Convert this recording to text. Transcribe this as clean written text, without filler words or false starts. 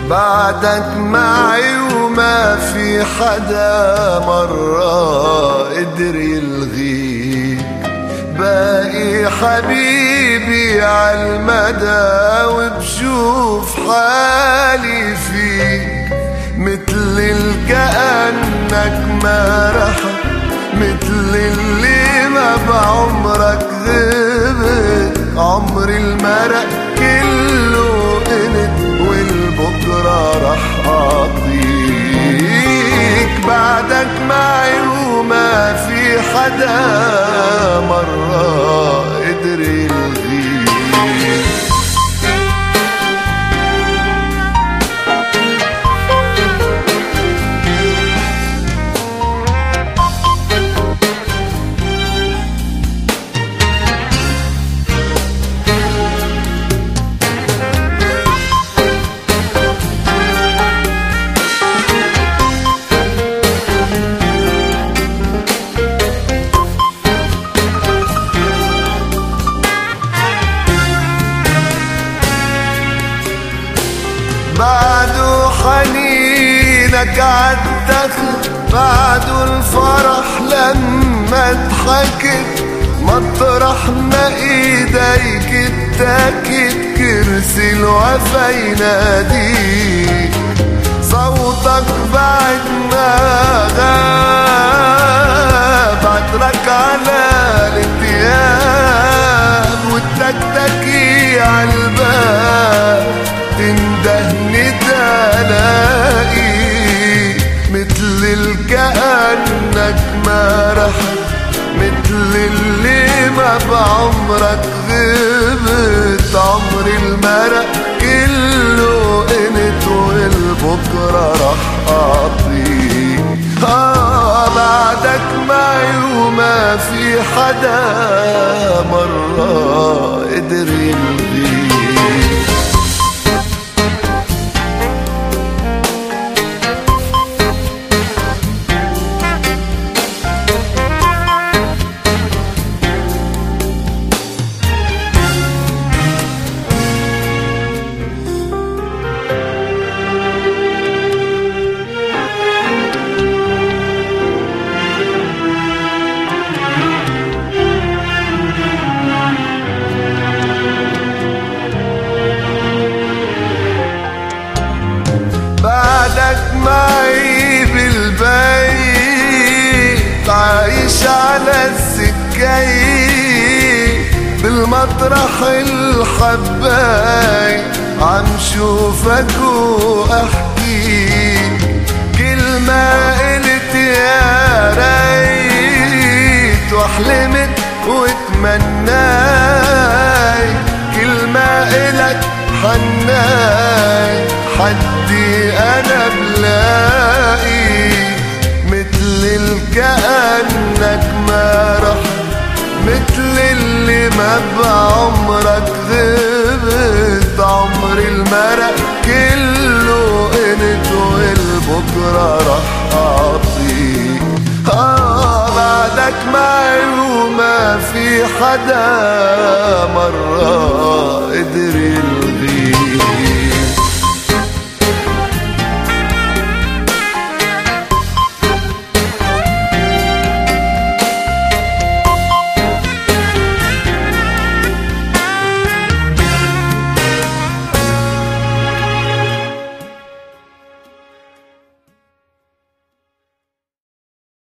بعدك معي وما في حدا مرة قدر يلغيك. باقي حبيبي عالمدى وبشوف حالي فيك، مثل الكأنك ما رحت، مثل اللي ما بعمرك غبت. عمري المرق كله قلت والبكرة رح أعطيك. بعدك معي وما في حدا مرة قدر يلغيك. بعده حنينك عالدخل، بعده الفرح لما ضحكت، مطرح ما ايديك اتاكت كرسي الوفا يناديك. صوتك بعد ما غاب عطرك على الثياب، والتكتكي عالباب تندهني تلاقي، مثل الكأنك ما رحت، مثل اللي ما بعمرك غبت. عمري المرق كله قنت والبكرة رح أعطيك. بعدك معي وما في حدا مرة قدر يلغيك. بعدك معي بالبيت عايش على السكاي، بالمطرح الحباي عم شوفك واحكي. كل ما قلت يا ريت واحلمت واتمناي، كل ما قلت حناي حدي أنا بلاقي. مثل الكأنك ما رحت، مثل اللي ما بعمرك غبت. عمري المرق كله قنت والبكرة رح أعطيك. بعدك معي وما في حدا مرة قدر